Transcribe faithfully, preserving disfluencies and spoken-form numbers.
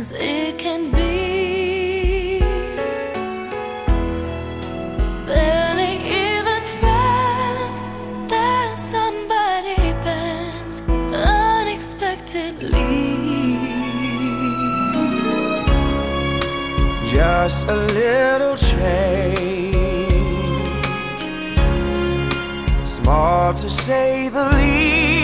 as it can be. Barely even friends, that somebody bends unexpectedly. Just a little change, small to say the least.